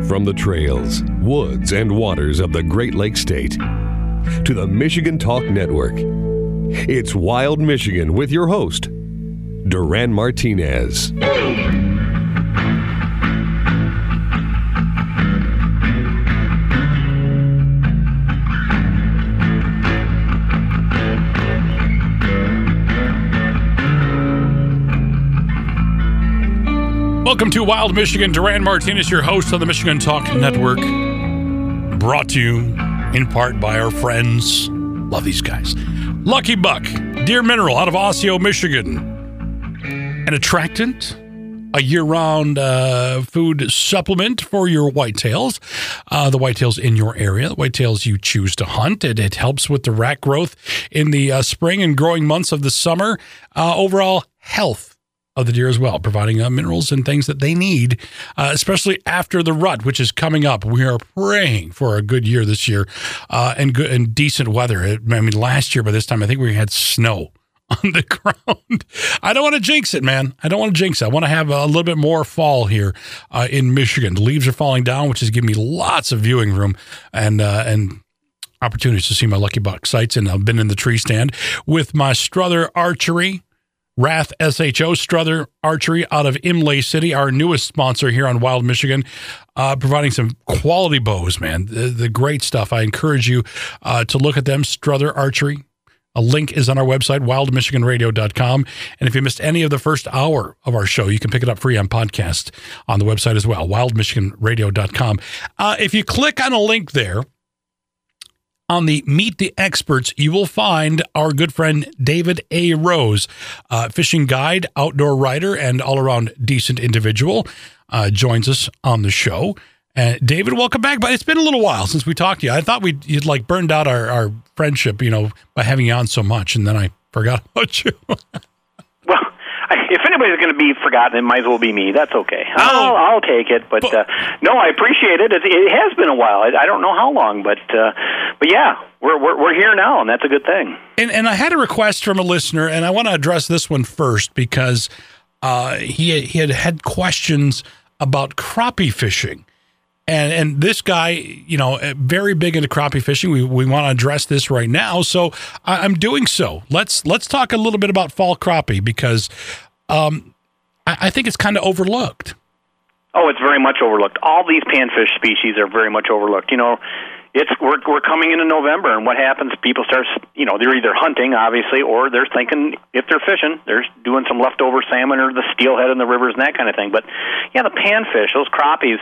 From the trails, woods, and waters of the Great Lakes State to the Michigan Talk Network, it's Wild Michigan with your host, Duran Martinez. Welcome to Wild Michigan. Duran Martinez, your host of the Michigan Talk Network. Brought to you in part by our friends. Love these guys. Lucky Buck, Deer Mineral out of Osseo, Michigan. An attractant, a year-round food supplement for your whitetails. The whitetails in your area, the whitetails you choose to hunt. It helps with the rack growth in the spring and growing months of the summer. Overall health of the deer as well, providing minerals and things that they need, especially after the rut, which is coming up. We are praying for a good year this year and good and decent weather. Last year by this time, I think we had snow on the ground. I don't want to jinx it, man. I don't want to jinx it. I want to have a little bit more fall here in Michigan. The leaves are falling down, which is giving me lots of viewing room and opportunities to see my Lucky Buck sights. And I've been in the tree stand with my Strother Archery, Wrath SHO Strother Archery out of Imlay City, our newest sponsor here on Wild Michigan, providing some quality bows, man. The great stuff. I encourage you to look at them, Strother Archery. A link is on our website, wildmichiganradio.com. And if you missed any of the first hour of our show, you can pick it up free on podcast on the website as well, wildmichiganradio.com. If you click on a link there, on the Meet the Experts, you will find our good friend David A. Rose, fishing guide, outdoor writer, and all-around decent individual, joins us on the show. David, welcome back. But it's been a little while since we talked to you. I thought you'd like burned out our friendship, by having you on so much, and then I forgot about you. Well, if anybody's going to be forgotten, it might as well be me. That's okay. I'll take it. But no, I appreciate it. It has been a while. I don't know how long, but yeah, we're here now, and that's a good thing. And I had a request from a listener, and I want to address this one first because he had questions about crappie fishing. And this guy, very big into crappie fishing. We want to address this right now, so I'm doing so. Let's talk a little bit about fall crappie because I think it's kind of overlooked. Oh, it's very much overlooked. All these panfish species are very much overlooked. We're coming into November, and what happens? People start, they're either hunting, obviously, or they're thinking if they're fishing, they're doing some leftover salmon or the steelhead in the rivers and that kind of thing. But yeah, the panfish, those crappies,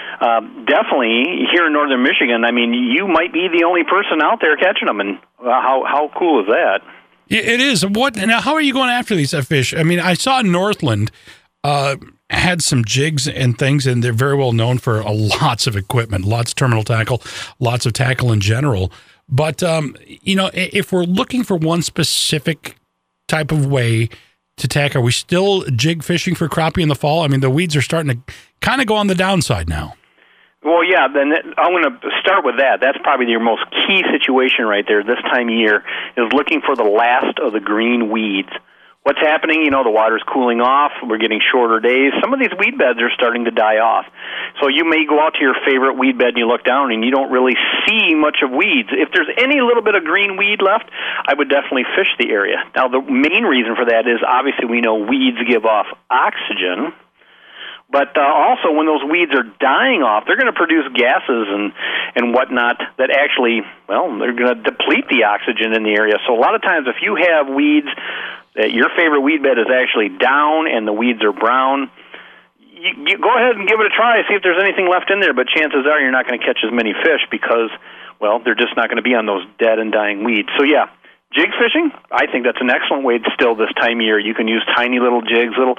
definitely here in northern Michigan. You might be the only person out there catching them, and how cool is that? It is. Now, how are you going after these fish? I saw Northland had some jigs and things, and they're very well known for lots of equipment, lots of terminal tackle, lots of tackle in general. But, if we're looking for one specific type of way to tackle, are we still jig fishing for crappie in the fall? The weeds are starting to kind of go on the downside now. Well, yeah, then I'm going to start with that. That's probably your most key situation right there this time of year is looking for the last of the green weeds. What's happening? The water's cooling off. We're getting shorter days. Some of these weed beds are starting to die off. So you may go out to your favorite weed bed and you look down and you don't really see much of weeds. If there's any little bit of green weed left, I would definitely fish the area. Now, the main reason for that is obviously we know weeds give off oxygen. But also, when those weeds are dying off, they're going to produce gases and whatnot that actually, they're going to deplete the oxygen in the area. So a lot of times, if you have weeds, that your favorite weed bed is actually down and the weeds are brown, you go ahead and give it a try, see if there's anything left in there. But chances are you're not going to catch as many fish because, they're just not going to be on those dead and dying weeds. So, yeah. Jig fishing, I think that's an excellent way still this time of year. You can use tiny little jigs, little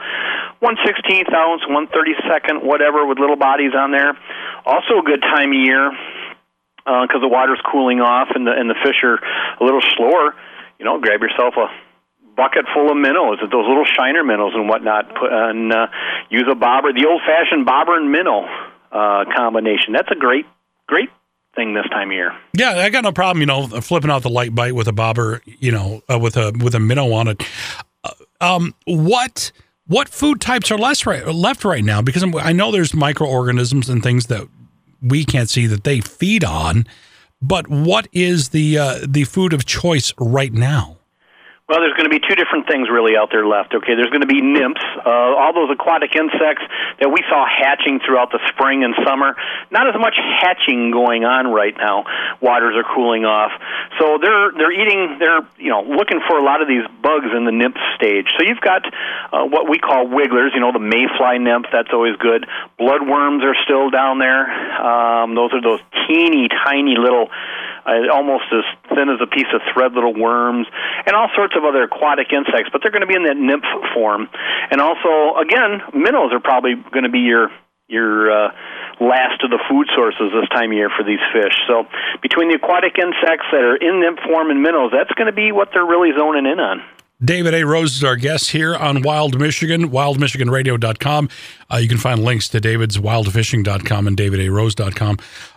1/16 ounce, 1/32, whatever, with little bodies on there. Also a good time of year because the water's cooling off and the fish are a little slower. Grab yourself a bucket full of minnows, those little shiner minnows and whatnot, and use a bobber, the old-fashioned bobber and minnow combination. That's a great thing this time of year. Yeah, I got no problem, flipping out the light bite with a bobber, with a minnow on it. What food types are left right now? Because I know there's microorganisms and things that we can't see that they feed on. But what is the food of choice right now? Well, there's going to be two different things really out there left. Okay, there's going to be nymphs, all those aquatic insects that we saw hatching throughout the spring and summer. Not as much hatching going on right now. Waters are cooling off, so they're looking for a lot of these bugs in the nymph stage. So you've got what we call wigglers. The mayfly nymph. That's always good. Bloodworms are still down there. Those are those teeny tiny little, almost as thin as a piece of thread little worms, and all sorts of other aquatic insects, but they're going to be in that nymph form. And also, again, minnows are probably going to be your last of the food sources this time of year for these fish. So between the aquatic insects that are in nymph form and minnows, that's going to be what they're really zoning in on. David A. Rose is our guest here on Wild Michigan, wildmichiganradio.com. You can find links to David's wildfishing.com and davidarose.com.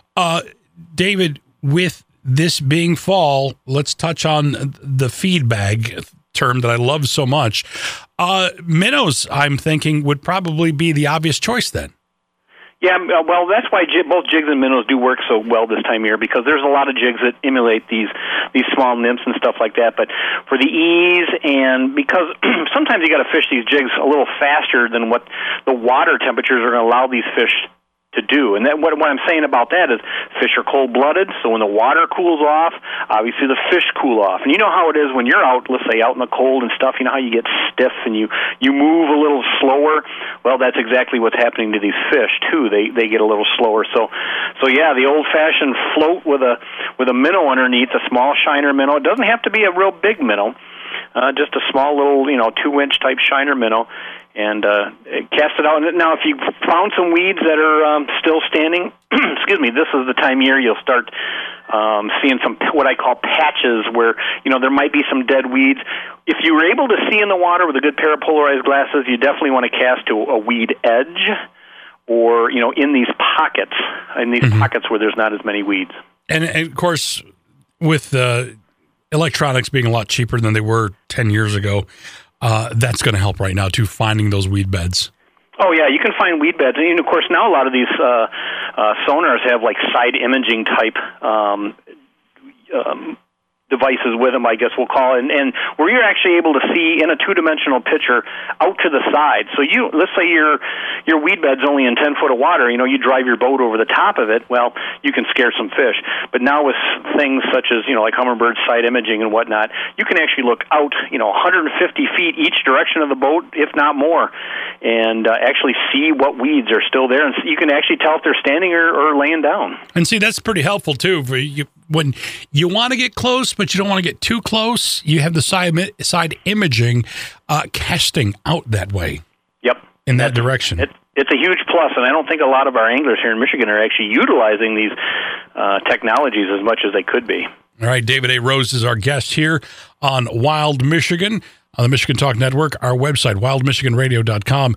David, with this being fall, let's touch on the feed bag term that I love so much. Minnows, I'm thinking, would probably be the obvious choice then. Yeah, well, that's why both jigs and minnows do work so well this time of year, because there's a lot of jigs that emulate these small nymphs and stuff like that. But for the ease, and because sometimes you got to fish these jigs a little faster than what the water temperatures are going to allow these fish to do. And that, what I'm saying about that is fish are cold-blooded, so when the water cools off, obviously the fish cool off. And you know how it is when you're out, let's say out in the cold and stuff, you know how you get stiff and you move a little slower? Well, that's exactly what's happening to these fish, too. They get a little slower. So yeah, the old-fashioned float with a minnow underneath, a small shiner minnow. It doesn't have to be a real big minnow, just a small little, 2-inch type shiner minnow, and cast it out. Now, if you found some weeds that are still standing, excuse me, this is the time of year you'll start seeing some what I call patches where, there might be some dead weeds. If you were able to see in the water with a good pair of polarized glasses, you definitely want to cast to a weed edge or, in these pockets, pockets where there's not as many weeds. And of course, with electronics being a lot cheaper than they were 10 years ago, that's going to help right now, too, finding those weed beds. Oh, yeah, you can find weed beds. And, of course, now a lot of these sonars have, side imaging type devices with them, I guess we'll call it, and where you're actually able to see in a two-dimensional picture out to the side. So let's say your weed bed's only in 10 foot of water, you drive your boat over the top of it, well, you can scare some fish. But now with things such as, like Humminbird side imaging and whatnot, you can actually look out, 150 feet each direction of the boat, if not more, and actually see what weeds are still there. And you can actually tell if they're standing or laying down. And see, that's pretty helpful, too, for you. When you want to get close, but you don't want to get too close, you have the side imaging casting out that way. Yep. In that direction. It's a huge plus, and I don't think a lot of our anglers here in Michigan are actually utilizing these technologies as much as they could be. All right, David A. Rose is our guest here on Wild Michigan, on the Michigan Talk Network, our website, wildmichiganradio.com.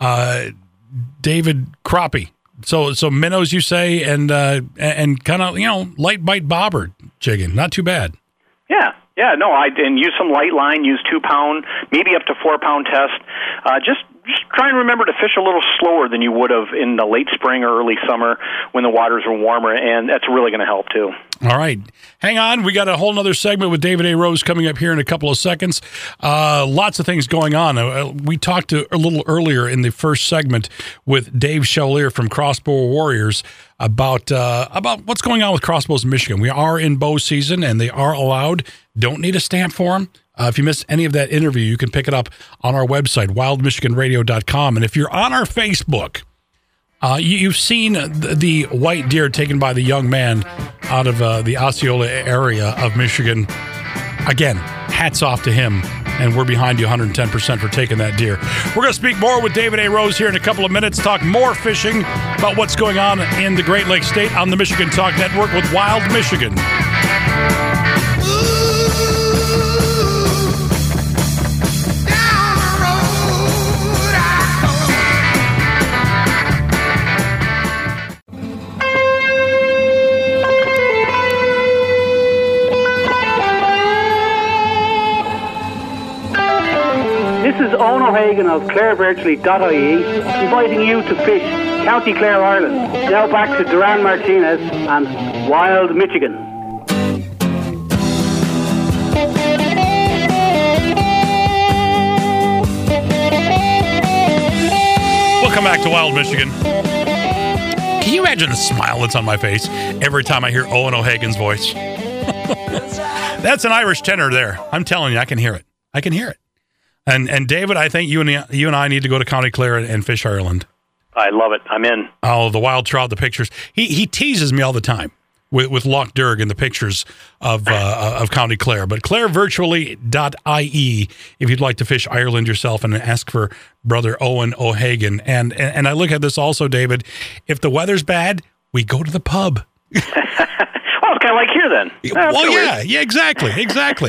David, crappie. So minnows, you say, and kind of, light bite bobber jigging. Not too bad. Yeah, no, and use some light line, use 2-pound, maybe up to 4-pound test. Just try and remember to fish a little slower than you would have in the late spring or early summer when the waters were warmer, and that's really going to help too. All right. Hang on. We got a whole other segment with David A. Rose coming up here in a couple of seconds. Lots of things going on. We talked a little earlier in the first segment with Dave Chevalier from Crossbow Warriors about what's going on with crossbows in Michigan. We are in bow season, and they are allowed. Don't need a stamp for them. If you missed any of that interview, you can pick it up on our website, wildmichiganradio.com. And if you're on our Facebook, you've seen the white deer taken by the young man out of the Osceola area of Michigan. Again, hats off to him, and we're behind you 110% for taking that deer. We're going to speak more with David A. Rose here in a couple of minutes, talk more fishing about what's going on in the Great Lakes State on the Michigan Talk Network with Wild Michigan. This is Owen O'Hagan of ClareVirtually.ie inviting you to fish County Clare, Ireland. Now back to Duran Martinez and Wild Michigan. Welcome back to Wild Michigan. Can you imagine the smile that's on my face every time I hear Owen O'Hagan's voice? That's an Irish tenor there. I'm telling you, I can hear it. I can hear it. And David, I think you and I need to go to County Clare and fish Ireland. I love it. I'm in. Oh, the wild trout, the pictures. He teases me all the time with Loch Derg and the pictures of County Clare. But clarevirtually.ie if you'd like to fish Ireland yourself and ask for Brother Owen O'Hagan. And I look at this also, David. If the weather's bad, we go to the pub. Well, it's kind of like here then. Well, yeah, exactly. We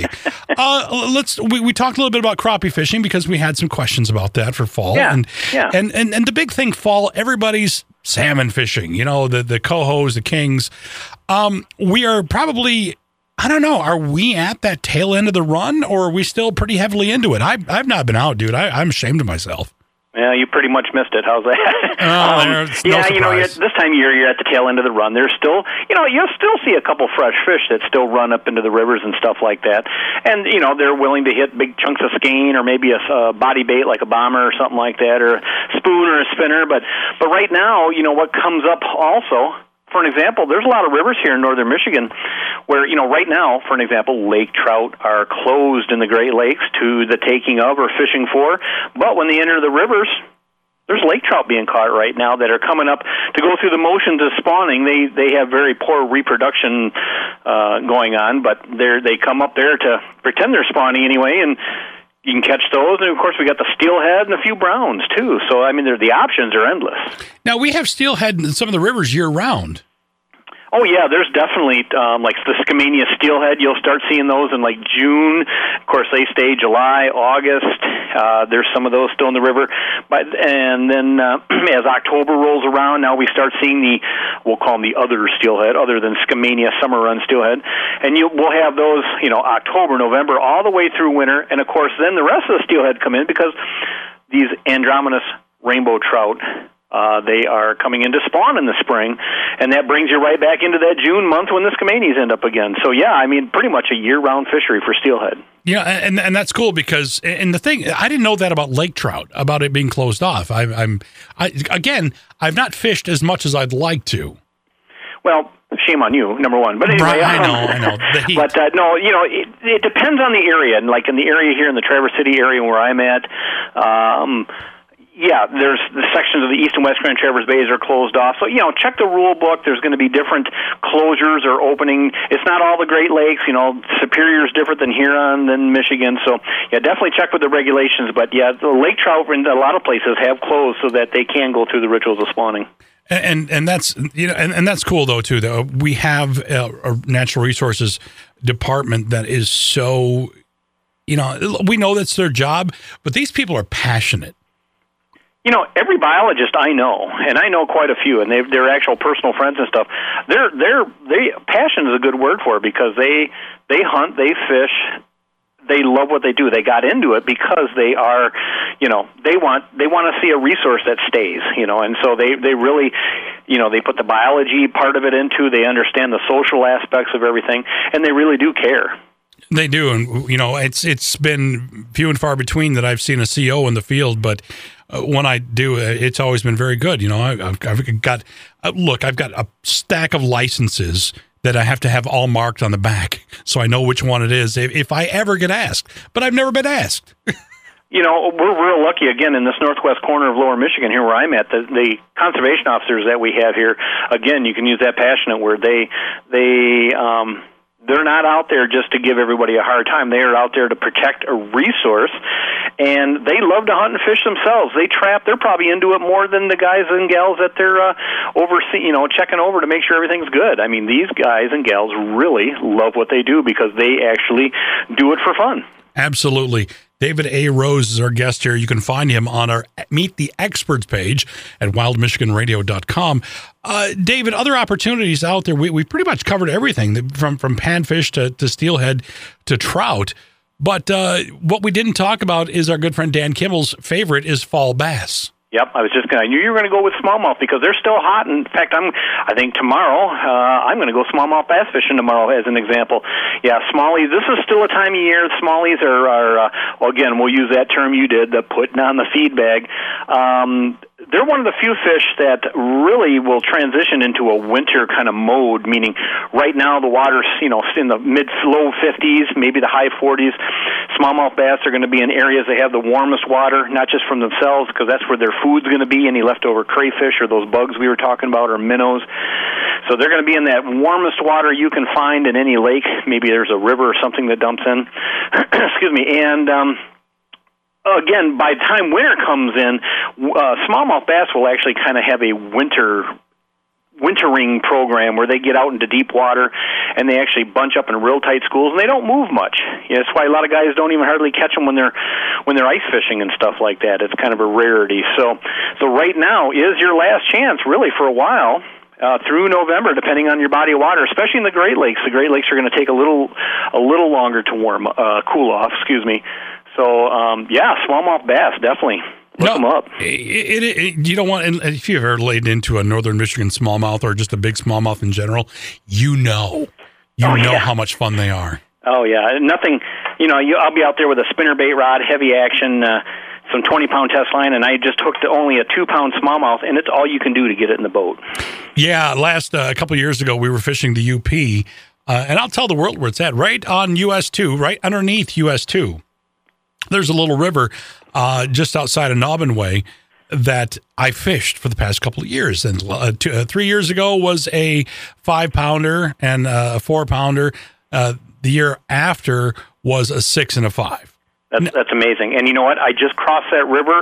talked a little bit about crappie fishing because we had some questions about that for fall. Yeah, and the big thing fall, everybody's salmon fishing. You know, the cohos, the kings. We are probably, I don't know, are we at that tail end of the run, or are we still pretty heavily into it? I've not been out, dude. I'm ashamed of myself. Yeah, you pretty much missed it. How's that? No surprise. This time of year, you're at the tail end of the run. There's still, you'll still see a couple fresh fish that still run up into the rivers and stuff like that. And, they're willing to hit big chunks of skein or maybe a body bait like a bomber or something like that, or a spoon or a spinner. But right now, what comes up also, for an example, there's a lot of rivers here in northern Michigan where, right now, for an example, lake trout are closed in the Great Lakes to the taking of or fishing for. But when they enter the rivers, there's lake trout being caught right now that are coming up to go through the motions of spawning. They have very poor reproduction going on, but they come up there to pretend they're spawning anyway, and you can catch those. And, of course, we got the steelhead and a few browns, too. So, the options are endless. Now, we have steelhead in some of the rivers year-round. Oh, yeah, there's definitely, like the Skamania steelhead, you'll start seeing those in, like, June. Of course, they stay July, August. There's some of those still in the river. And then as October rolls around, now we start seeing we'll call them the other steelhead, other than Skamania summer run steelhead. And we'll have those, October, November, all the way through winter. And, of course, then the rest of the steelhead come in because these Andromedus rainbow trout, they are coming into spawn in the spring, and that brings you right back into that June month when the Skamanias end up again. So, yeah, pretty much a year-round fishery for steelhead. Yeah, and that's cool because, and the thing, I didn't know that about lake trout, about it being closed off. I've not fished as much as I'd like to. Well, shame on you, number one. But anyway, I know. But no, it depends on the area. And like in the area here in the Traverse City area where I'm at, yeah, there's the sections of the East and West Grand Traverse Bays are closed off. So, check the rule book. There's going to be different closures or opening. It's not all the Great Lakes. Superior is different than Huron, than Michigan. So, yeah, definitely check with the regulations. But, yeah, the lake trout in a lot of places have closed so that they can go through the rituals of spawning. And that's, and that's cool, though, too. Though we have a natural resources department that is so, we know that's their job, but these people are passionate. Every biologist I know, and I know quite a few, and they're actual personal friends and stuff. Passion is a good word for it because they hunt, they fish, they love what they do. They got into it because they are, they want to see a resource that stays, and so they really, they put the biology part of it into. They understand the social aspects of everything, and they really do care. They do, and it's been few and far between that I've seen a CO in the field, but when I do, it's always been very good. I've got a stack of licenses that I have to have all marked on the back, so I know which one it is if I ever get asked. But I've never been asked. We're real lucky, again, in this northwest corner of Lower Michigan here where I'm at. The conservation officers that we have here, again, you can use that passionate word. They're not out there just to give everybody a hard time. They are out there to protect a resource, and they love to hunt and fish themselves. They trap. They're probably into it more than the guys and gals that they're checking over to make sure everything's good. These guys and gals really love what they do because they actually do it for fun. Absolutely. David A. Rose is our guest here. You can find him on our Meet the Experts page at wildmichiganradio.com. David, other opportunities out there, we pretty much covered everything from panfish to steelhead to trout. But what we didn't talk about is our good friend Dan Kimmel's favorite is fall bass. Yep, I knew you were going to go with smallmouth because they're still hot. In fact, I think tomorrow I'm going to go smallmouth bass fishing tomorrow as an example. Yeah, smallies. This is still a time of year. Smallies are well, again, we'll use that term you did, the putting on the feed bag. They're one of the few fish that really will transition into a winter kind of mode, meaning right now the water's, in the low 50s, maybe the high 40s. Smallmouth bass are going to be in areas that have the warmest water, not just from themselves, because that's where their food's going to be, any leftover crayfish or those bugs we were talking about or minnows. So they're going to be in that warmest water you can find in any lake. Maybe there's a river or something that dumps in. Excuse me. And again, by the time winter comes in, smallmouth bass will actually kind of have a wintering program where they get out into deep water and they actually bunch up in real tight schools and they don't move much. That's why a lot of guys don't even hardly catch them when they're ice fishing and stuff like that. It's kind of a rarity. So right now is your last chance, really, for a while. Through November, depending on your body of water, especially in the Great Lakes. The Great Lakes are going to take a little longer to cool off. Excuse me. So, smallmouth bass, definitely. Look them up. You don't want, if you've ever laid into a northern Michigan smallmouth or just a big smallmouth in general, you know how much fun they are. Oh, yeah. Nothing, I'll be out there with a spinnerbait rod, heavy action, some 20-pound test line, and I just hooked only a 2-pound smallmouth, and it's all you can do to get it in the boat. Yeah, a couple of years ago, we were fishing the UP, and I'll tell the world where it's at, right on US 2, right underneath US 2. There's a little river just outside of Nobbin Way that I fished for the past couple of years. And 3 years ago was a 5-pounder and a 4-pounder. The year after was a 6 and a 5. That's amazing. And you know what? I just crossed that river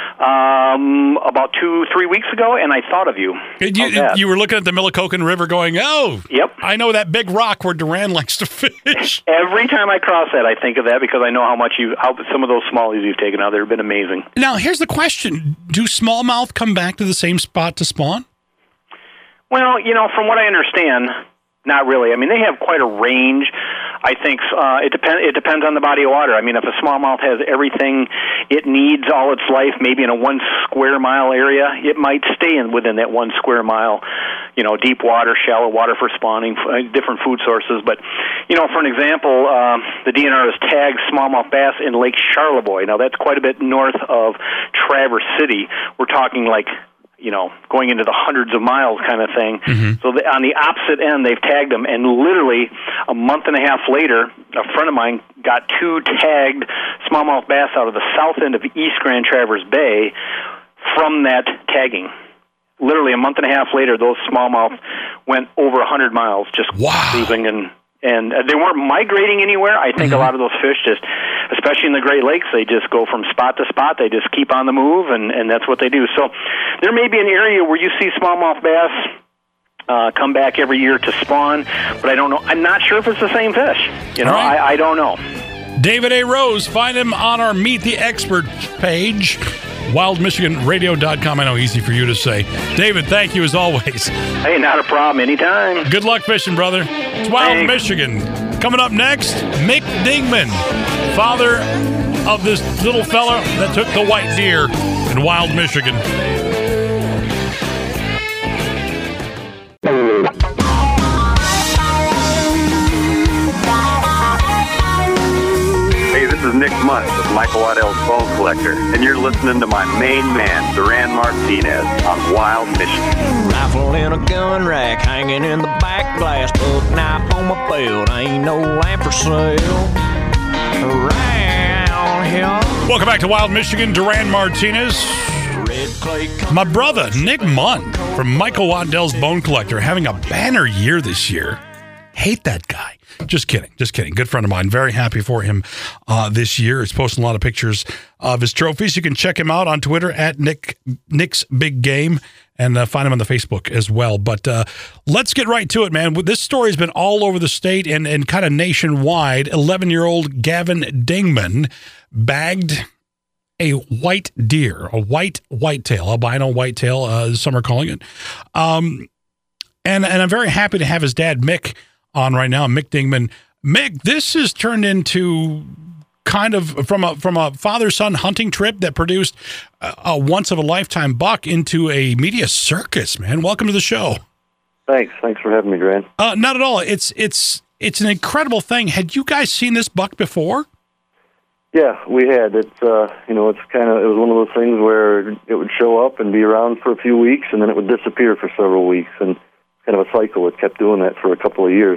about 2-3 weeks ago, and I thought of you. You were looking at the Millicocan River going, yep. I know that big rock where Duran likes to fish. Every time I cross that, I think of that because I know how some of those smallies you've taken out there have been amazing. Now, here's the question. Do smallmouth come back to the same spot to spawn? Well, from what I understand, not really. I mean, they have quite a range. I think it depends on the body of water. I mean, if a smallmouth has everything it needs all its life, maybe in a 1 square mile area, it might stay within that 1 square mile, deep water, shallow water for spawning, different food sources. But, for an example, the DNR has tagged smallmouth bass in Lake Charlevoix. Now, that's quite a bit north of Traverse City. We're talking like going into the hundreds of miles kind of thing. Mm-hmm. So on the opposite end, they've tagged them, and literally a month and a half later, a friend of mine got 2 tagged smallmouth bass out of the south end of East Grand Traverse Bay from that tagging. Literally a month and a half later, those smallmouth went over 100 miles just cruising, and they weren't migrating anywhere. I think a lot of those fish especially in the Great Lakes, they just go from spot to spot. They just keep on the move, and that's what they do. So there may be an area where you see smallmouth bass come back every year to spawn, but I don't know. I'm not sure if it's the same fish. Right. I don't know. David A. Rose, find him on our Meet the Expert page, wildmichiganradio.com. I know, easy for you to say. David, thank you as always. Hey, not a problem. Anytime. Good luck fishing, brother. It's Wild Michigan. Coming up next, Mick Dingman, father of this little fella that took the white deer in Wild Michigan. Hey, this is Nick Munt with Michael Waddell's Bone Collector, and you're listening to my main man, Duran Martinez, on Wild Michigan. Rifle in a gun rack, hanging in the back glass, book knife on my belt, ain't no lamp for sale around here. Welcome back to Wild Michigan, Duran Martinez. My brother, Nick Munn, from Michael Waddell's Bone Collector, having a banner year this year. Hate that guy. Just kidding. Good friend of mine. Very happy for him this year. He's posting a lot of pictures of his trophies. You can check him out on Twitter at Nick's Big Game, and find him on the Facebook as well. But let's get right to it, man. This story has been all over the state and kind of nationwide. 11-year-old Gavin Dingman bagged a white deer, a whitetail, albino whitetail, some are calling it. And I'm very happy to have his dad, Mick, on right now. Mick Dingman. Mick, this has turned into kind of from a father-son hunting trip that produced a once-of-a-lifetime buck into a media circus, man. Welcome to the show. Thanks for having me, Duran. Not at all. It's an incredible thing. Had you guys seen this buck before? Yeah, we had. It was one of those things where it would show up and be around for a few weeks, and then it would disappear for several weeks, and kind of a cycle. It kept doing that for a couple of years.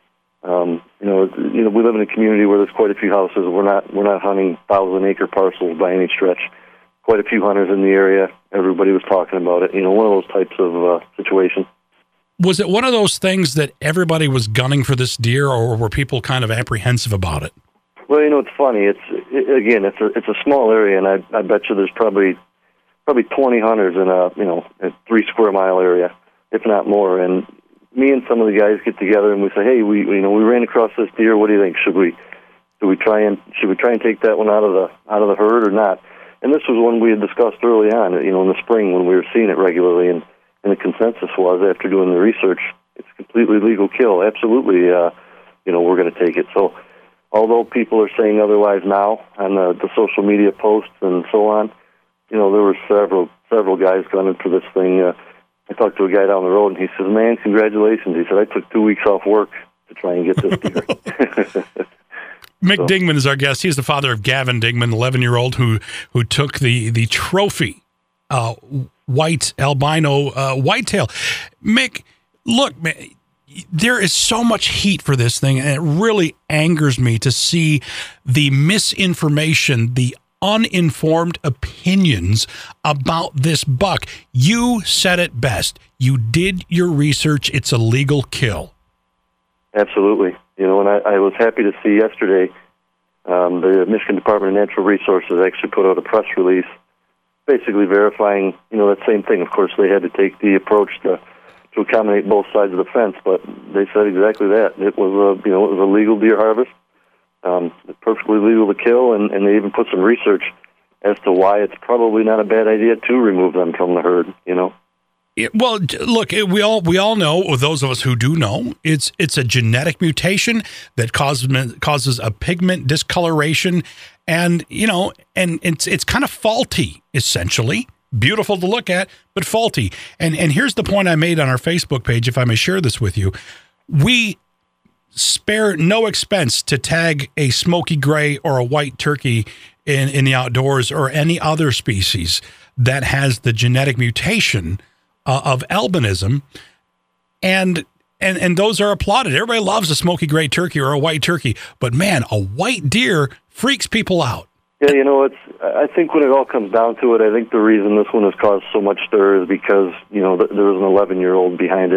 We live in a community where there's quite a few houses. We're not hunting 1,000-acre parcels by any stretch. Quite a few hunters in the area. Everybody was talking about it. One of those types of situations. Was it one of those things that everybody was gunning for this deer, or were people kind of apprehensive about it? Well, it's funny. It's a small area, and I bet you there's probably 20 hunters in a 3 square mile area, if not more. And me and some of the guys get together and we say, hey, we ran across this deer. What do you think? Should we try and take that one out of the herd or not? And this was one we had discussed early on, in the spring when we were seeing it regularly, and the consensus was, after doing the research, it's a completely legal kill. Absolutely, we're going to take it. So, although people are saying otherwise now on the social media posts and so on, there were several guys gunning for this thing. I talked to a guy down the road, and he says, man, congratulations. He said, I took 2 weeks off work to try and get this deer. Mick Dingman is our guest. He's the father of Gavin Dingman, 11-year-old who took the trophy white albino whitetail. Mick, look, man, there is so much heat for this thing, and it really angers me to see the misinformation, the uninformed opinions about this buck. You said it best. You did your research. It's a legal kill. Absolutely. And I was happy to see yesterday the Michigan Department of Natural Resources actually put out a press release basically verifying, that same thing. Of course, they had to take the approach to accommodate both sides of the fence, but they said exactly that. It was a legal deer harvest. Perfectly legal to kill, and they even put some research as to why it's probably not a bad idea to remove them from the herd. Well, look, we all know, those of us who do know, it's a genetic mutation that causes a pigment discoloration, and it's kind of faulty, essentially. Beautiful to look at, but faulty. And here's the point I made on our Facebook page, if I may share this with you. We spare no expense to tag a smoky gray or a white turkey in the outdoors, or any other species that has the genetic mutation of albinism, and those are applauded. Everybody loves a smoky gray turkey or a white turkey, but man, a white deer freaks people out. Yeah, I think when it all comes down to it, I think the reason this one has caused so much stir is because there was an 11-year-old behind it.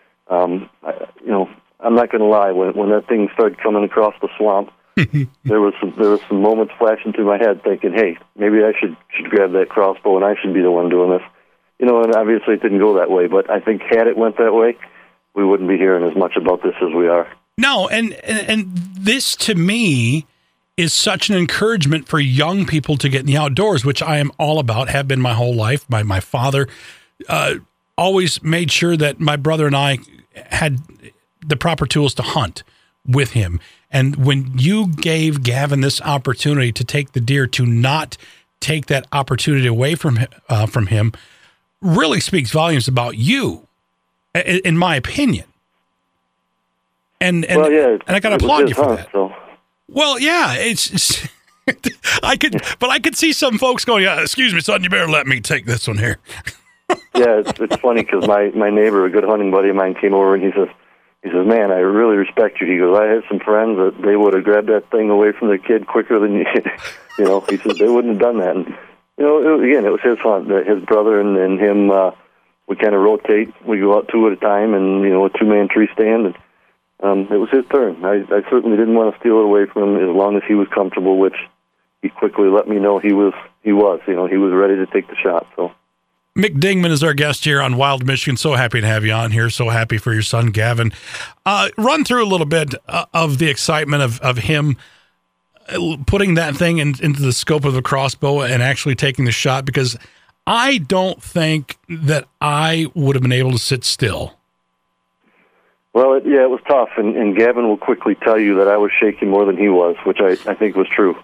I'm not going to lie. When that thing started coming across the swamp, there was some moments flashing through my head, thinking, "Hey, maybe I should grab that crossbow and I should be the one doing this." And obviously it didn't go that way. But I think had it went that way, we wouldn't be hearing as much about this as we are. No, and this to me is such an encouragement for young people to get in the outdoors, which I am all about. Have been my whole life. My father always made sure that my brother and I had the proper tools to hunt with him. And when you gave Gavin this opportunity to take the deer, to not take that opportunity away from him, really speaks volumes about you, in my opinion. And I got to applaud you for that. So. Well, yeah, it's I could see some folks going, "Yeah, excuse me, son, you better let me take this one here." Yeah, it's funny because my neighbor, a good hunting buddy of mine, came over and he says, "Man, I really respect you." He goes, "I had some friends that they would have grabbed that thing away from their kid quicker than you." He says they wouldn't have done that. And it was his hunt. His brother and him, we kind of rotate. We go out two at a time, and a 2-man tree stand. And it was his turn. I certainly didn't want to steal it away from him as long as he was comfortable, which he quickly let me know he was. He was ready to take the shot. So. Mick Dingman is our guest here on Wild Michigan. So happy to have you on here. So happy for your son, Gavin. Run through a little bit of the excitement of him putting that thing into the scope of the crossbow and actually taking the shot, because I don't think that I would have been able to sit still. Well, it was tough, and Gavin will quickly tell you that I was shaking more than he was, which I think was true,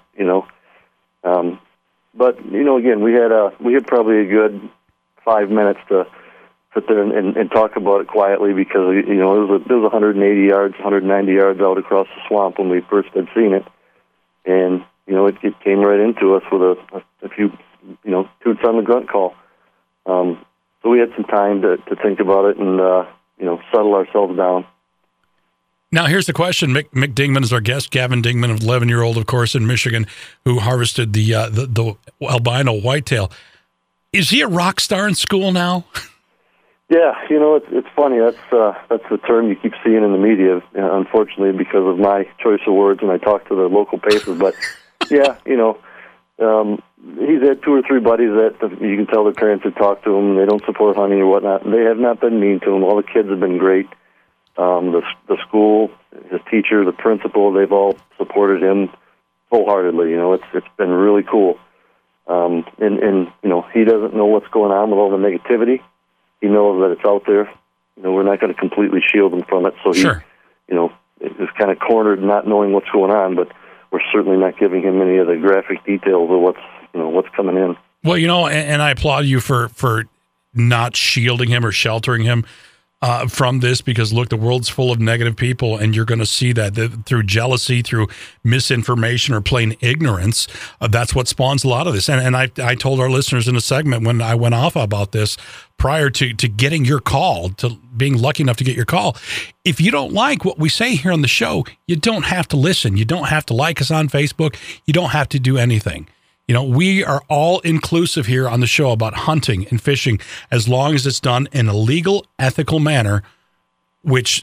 But, again, we had probably a good 5 minutes to sit there and talk about it quietly because, it was 180 yards, 190 yards out across the swamp when we first had seen it. And, it came right into us with a few, toots on the grunt call. So we had some time to think about it and, settle ourselves down. Now, here's the question. Mick Dingman is our guest. Gavin Dingman, 11-year-old, of course, in Michigan, who harvested the albino whitetail. Is he a rock star in school now? Yeah, it's funny. That's the term you keep seeing in the media, unfortunately, because of my choice of words when I talk to the local papers. But, yeah, he's had 2 or 3 buddies that you can tell their parents have talked to him. They don't support hunting or whatnot. They have not been mean to him. All the kids have been great. The school, his teacher, the principal, they've all supported him wholeheartedly. It's been really cool. And he doesn't know what's going on with all the negativity. He knows that it's out there. We're not going to completely shield him from it. So he, sure. Is kind of cornered, not knowing what's going on, but we're certainly not giving him any of the graphic details of what's coming in. Well, and I applaud you for not shielding him or sheltering him from this, because look, the world's full of negative people, and you're going to see that through jealousy, through misinformation, or plain ignorance. That's what spawns a lot of this. And I told our listeners in a segment when I went off about this prior to getting your call, to being lucky enough to get your call. If you don't like what we say here on the show, you don't have to listen. You don't have to like us on Facebook. You don't have to do anything. We are all inclusive here on the show about hunting and fishing, as long as it's done in a legal, ethical manner, which,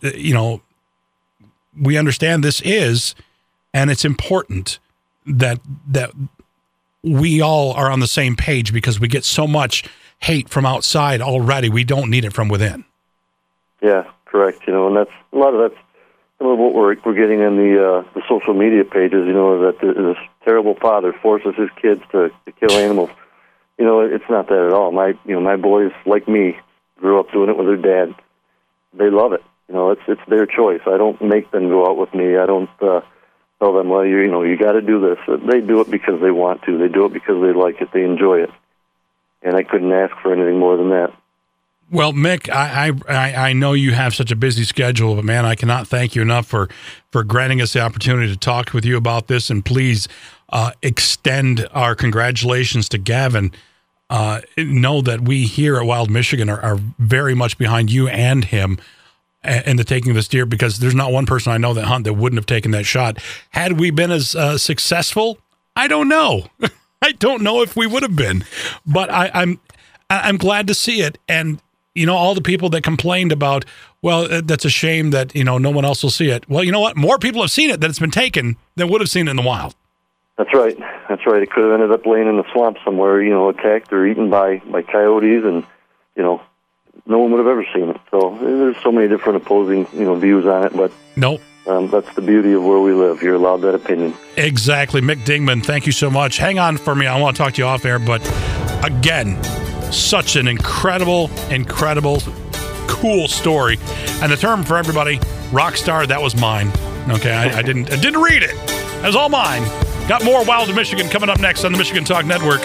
we understand this is, and it's important that we all are on the same page, because we get so much hate from outside already. We don't need it from within. Yeah, correct. And that's a lot of that's some of what we're getting in the social media pages. That this terrible father forces his kids to kill animals. It's not that at all. My boys, like me, grew up doing it with their dad. They love it. It's their choice. I don't make them go out with me. I don't tell them, well, you got to do this. They do it because they want to. They do it because they like it. They enjoy it. And I couldn't ask for anything more than that. Well, Mick, I know you have such a busy schedule, but man, I cannot thank you enough for granting us the opportunity to talk with you about this. And please extend our congratulations to Gavin. Know that we here at Wild Michigan are very much behind you and him in the taking of this deer, because there's not one person I know that wouldn't have taken that shot. Had we been as successful, I don't know. I don't know if we would have been, but I'm glad to see it. And all the people that complained about, well, that's a shame that no one else will see it. Well, you know what? More people have seen it that it's been taken than would have seen it in the wild. That's right. It could have ended up laying in the swamp somewhere, attacked or eaten by coyotes, and no one would have ever seen it. So there's so many different opposing views on it, but nope. That's the beauty of where we live. You're allowed that opinion. Exactly. Mick Dingman, thank you so much. Hang on for me. I want to talk to you off air, but again, such an incredible, cool story. And the term for everybody, rock star, that was mine. Okay, I didn't read it. That was all mine. Got more Wild Michigan coming up next on the Michigan Talk Network.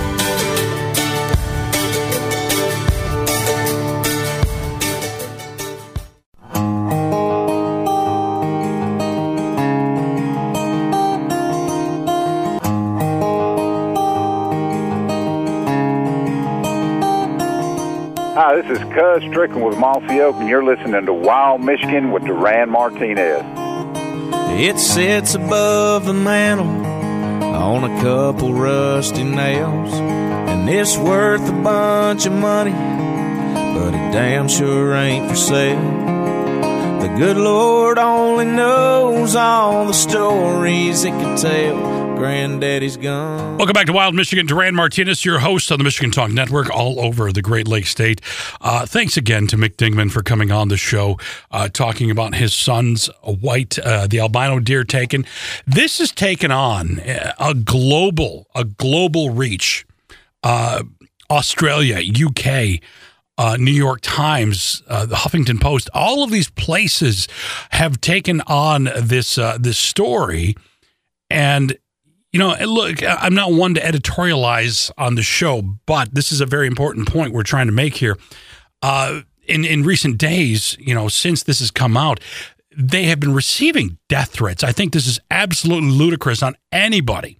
Hi, this is Cuz Strickland with Mossy Oak, and you're listening to Wild Michigan with Duran Martinez. It sits above the mantle on a couple rusty nails, and it's worth a bunch of money, but it damn sure ain't for sale. The good Lord only knows all the stories it could tell. Granddaddy's gone. Welcome back to Wild Michigan. Duran Martinez, your host on the Michigan Talk Network, all over the Great Lakes State. Thanks again to Mick Dingman for coming on the show, talking about his son's the albino deer taken. This has taken on a global reach. Australia, UK, New York Times, the Huffington Post, all of these places have taken on this story. And, look, I'm not one to editorialize on the show, but this is a very important point we're trying to make here. In recent days, since this has come out, they have been receiving death threats. I think this is absolutely ludicrous on anybody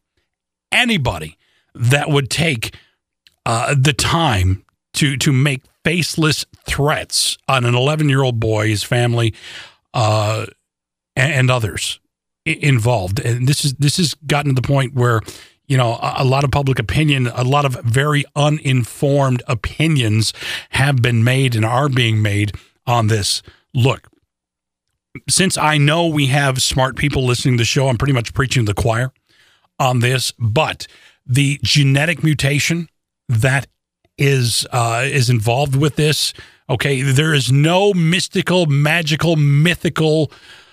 that would take the time to make faceless threats on an 11-year-old boy, his family, and others involved. And this has gotten to the point where, a lot of public opinion, a lot of very uninformed opinions have been made and are being made on this. Look, since I know we have smart people listening to the show, I'm pretty much preaching to the choir on this, but the genetic mutation that is involved with this, okay, there is no mystical, magical, mythical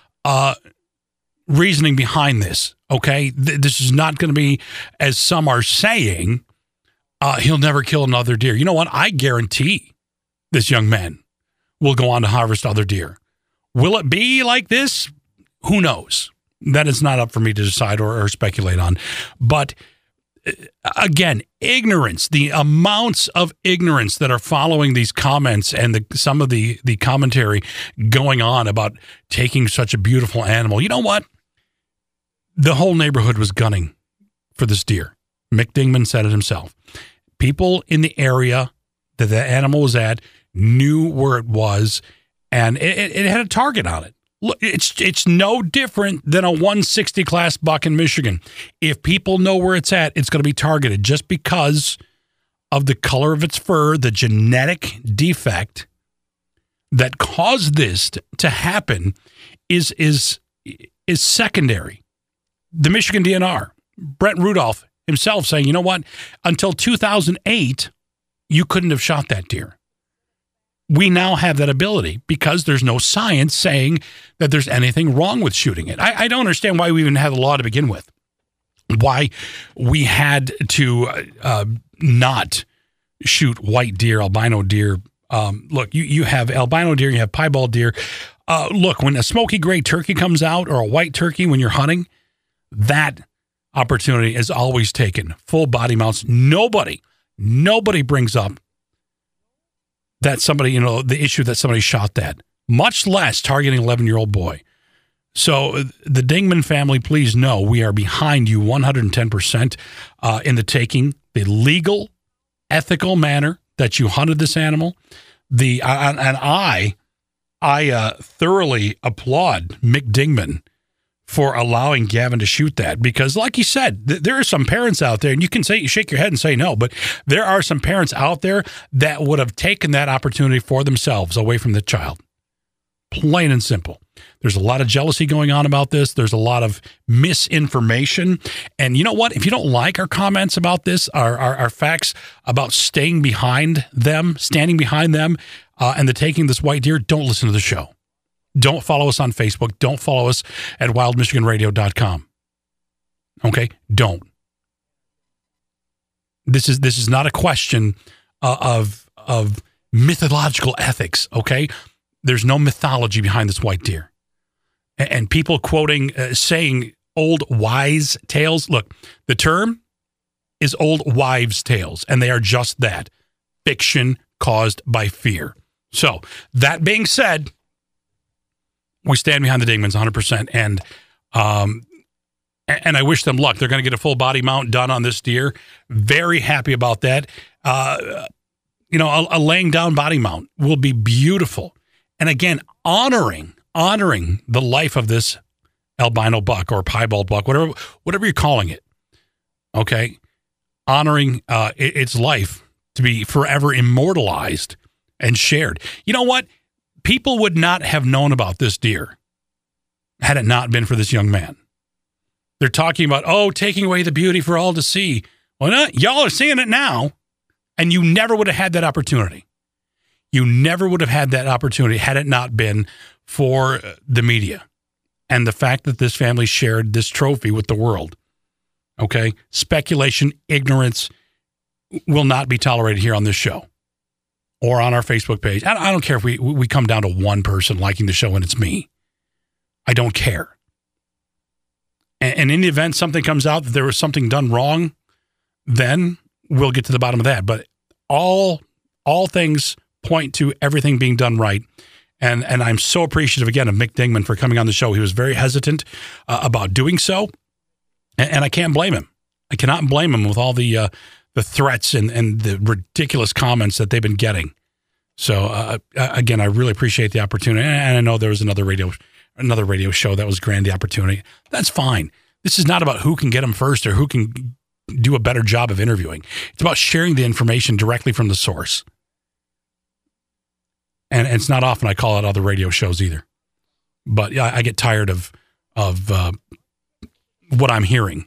reasoning behind this, okay? This is not going to be, as some are saying, he'll never kill another deer. You know what? I guarantee this young man will go on to harvest other deer. Will it be like this? Who knows? That is not up for me to decide or speculate on. But again, ignorance, the amounts of ignorance that are following these comments and some of the commentary going on about taking such a beautiful animal. You know what? The whole neighborhood was gunning for this deer. Mick Dingman said it himself. People in the area that the animal was at knew where it was, and it had a target on it. Look, it's no different than a 160 class buck in Michigan. If people know where it's at, it's going to be targeted just because of the color of its fur, the genetic defect that caused this to happen is secondary. The Michigan DNR, Brent Rudolph himself saying, you know what, until 2008, you couldn't have shot that deer. We now have that ability because there's no science saying that there's anything wrong with shooting it. I don't understand why we even had the law to begin with. Why we had to not shoot white deer, albino deer. Look, you have albino deer, you have piebald deer. Look, when a smoky gray turkey comes out or a white turkey when you're hunting, that opportunity is always taken. Full body mounts. Nobody brings up that somebody, the issue that somebody shot that, much less targeting an 11-year-old boy. So the Dingman family, please know we are behind you 110% in the taking the legal, ethical manner that you hunted this animal. I thoroughly applaud Mick Dingman for allowing Gavin to shoot that, because like you said, there are some parents out there, and you can shake your head and say no, but there are some parents out there that would have taken that opportunity for themselves away from the child. Plain and simple. There's a lot of jealousy going on about this. There's a lot of misinformation. And you know what? If you don't like our comments about this, our facts about standing behind them, and the taking this white deer, don't listen to the show. Don't follow us on Facebook. Don't follow us at wildmichiganradio.com. Okay? Don't. This is not a question of mythological ethics, okay? There's no mythology behind this white deer. And people quoting, saying old wise tales. Look, the term is old wives' tales, and they are just that. Fiction caused by fear. So, that being said, we stand behind the Dingmans 100%, and I wish them luck. They're going to get a full body mount done on this deer. Very happy about that. A laying down body mount will be beautiful. And again, honoring the life of this albino buck or piebald buck, whatever you're calling it. Okay, honoring its life to be forever immortalized and shared. You know what? People would not have known about this deer had it not been for this young man. They're talking about, taking away the beauty for all to see. Well, y'all are seeing it now, and you never would have had that opportunity. You never would have had that opportunity had it not been for the media and the fact that this family shared this trophy with the world. Okay? Speculation, ignorance will not be tolerated here on this show or on our Facebook page. I don't care if we come down to one person liking the show and it's me. I don't care. And in the event something comes out that there was something done wrong, then we'll get to the bottom of that. But all things point to everything being done right. And I'm so appreciative, again, of Mick Dingman for coming on the show. He was very hesitant about doing so. And I can't blame him. I cannot blame him with all the threats and the ridiculous comments that they've been getting. So, again, I really appreciate the opportunity. And I know there was another radio show that was grand, the opportunity. That's fine. This is not about who can get them first or who can do a better job of interviewing. It's about sharing the information directly from the source. And it's not often I call out other radio shows either. But yeah, I get tired of what I'm hearing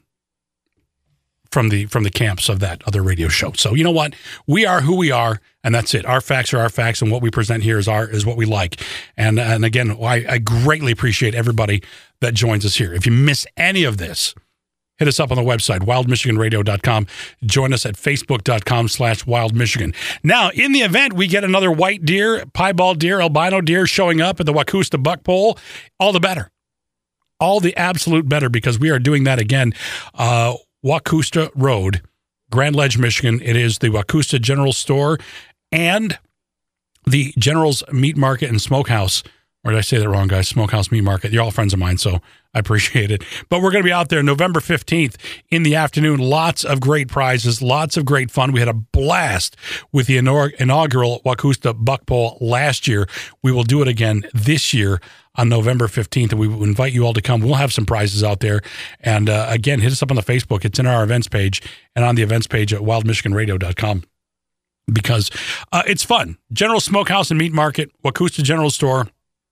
from the camps of that other radio show. So you know what? We are who we are, and that's it. Our facts are our facts, and what we present here is what we like. And again, I greatly appreciate everybody that joins us here. If you miss any of this, hit us up on the website, wildmichiganradio.com. Join us at facebook.com/wildmichigan. Now, in the event we get another white deer, piebald deer, albino deer showing up at the Wachoosta Buck Pole, all the better. All the absolute better, because we are doing that again. Wachoosta Road, Grand Ledge, Michigan. It is the Wachoosta General Store and the General's Meat Market and Smokehouse. Or did I say that wrong, guys? Smokehouse Meat Market. You're all friends of mine, so I appreciate it. But we're going to be out there November 15th in the afternoon. Lots of great prizes, lots of great fun. We had a blast with the inaugural Wachoosta Buck Pole last year. We will do it again this year on November 15th, and we will invite you all to come. We'll have some prizes out there. And again, hit us up on the Facebook. It's in our events page and on the events page at wildmichiganradio.com. Because it's fun. General Smokehouse and Meat Market, Wachoosta General Store,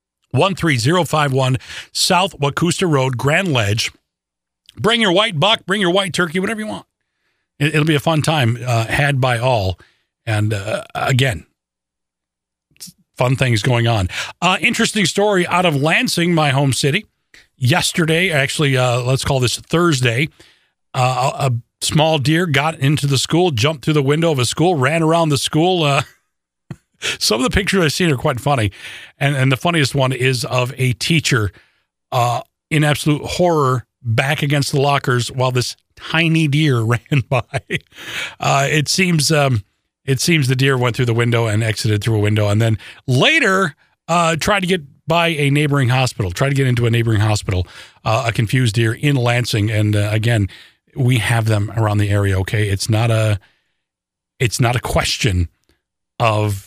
13051 South Wachoosta Road, Grand Ledge. Bring your white buck, bring your white turkey, whatever you want. It'll be a fun time had by all. And again, fun things going on. Interesting story out of Lansing, my home city. Yesterday, actually, let's call this Thursday, a small deer got into the school, jumped through the window of a school, ran around the school. Some of the pictures I've seen are quite funny. And the funniest one is of a teacher in absolute horror back against the lockers while this tiny deer ran by. It seems the deer went through the window and exited through a window, and then later tried to get by a neighboring hospital, tried to get into a neighboring hospital, a confused deer in Lansing. And again, we have them around the area, okay? It's not a question of,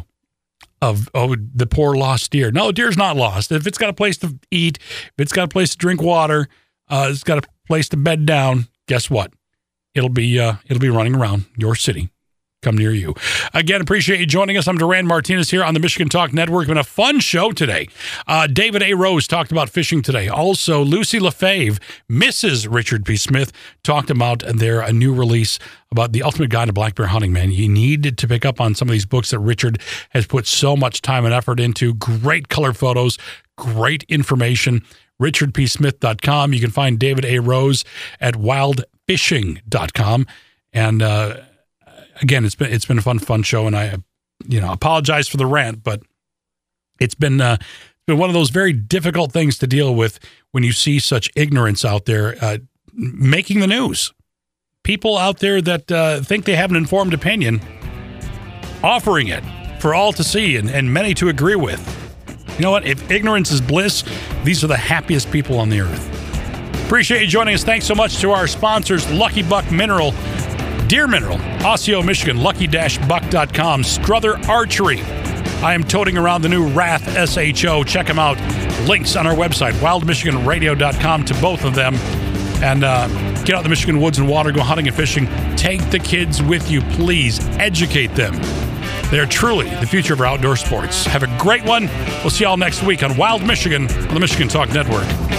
the poor lost deer. No, deer's not lost. If it's got a place to eat, if it's got a place to drink water, it's got a place to bed down, guess what? It'll be running around your city. Come near you. Again, appreciate you joining us. I'm Duran Martinez here on the Michigan Talk Network. Been a fun show today. David A. Rose talked about fishing today. Also, Lucy LaFave, Mrs. Richard P. Smith, talked about a new release about the ultimate guide to black bear hunting, man. You needed to pick up on some of these books that Richard has put so much time and effort into. Great color photos, great information. RichardPSmith.com. You can find David A. Rose at wildfishing.com. And, again, it's been a fun show, and I, apologize for the rant, but it's been one of those very difficult things to deal with when you see such ignorance out there making the news. People out there that think they have an informed opinion, offering it for all to see and many to agree with. You know what? If ignorance is bliss, these are the happiest people on the earth. Appreciate you joining us. Thanks so much to our sponsors, Lucky Buck Mineral, Deer Mineral, Osseo, Michigan, lucky-buck.com, Strother Archery. I am toting around the new Wrath SHO. Check them out. Links on our website, wildmichiganradio.com, to both of them. And get out in the Michigan woods and water, go hunting and fishing. Take the kids with you, please. Educate them. They're truly the future of our outdoor sports. Have a great one. We'll see y'all next week on Wild Michigan on the Michigan Talk Network.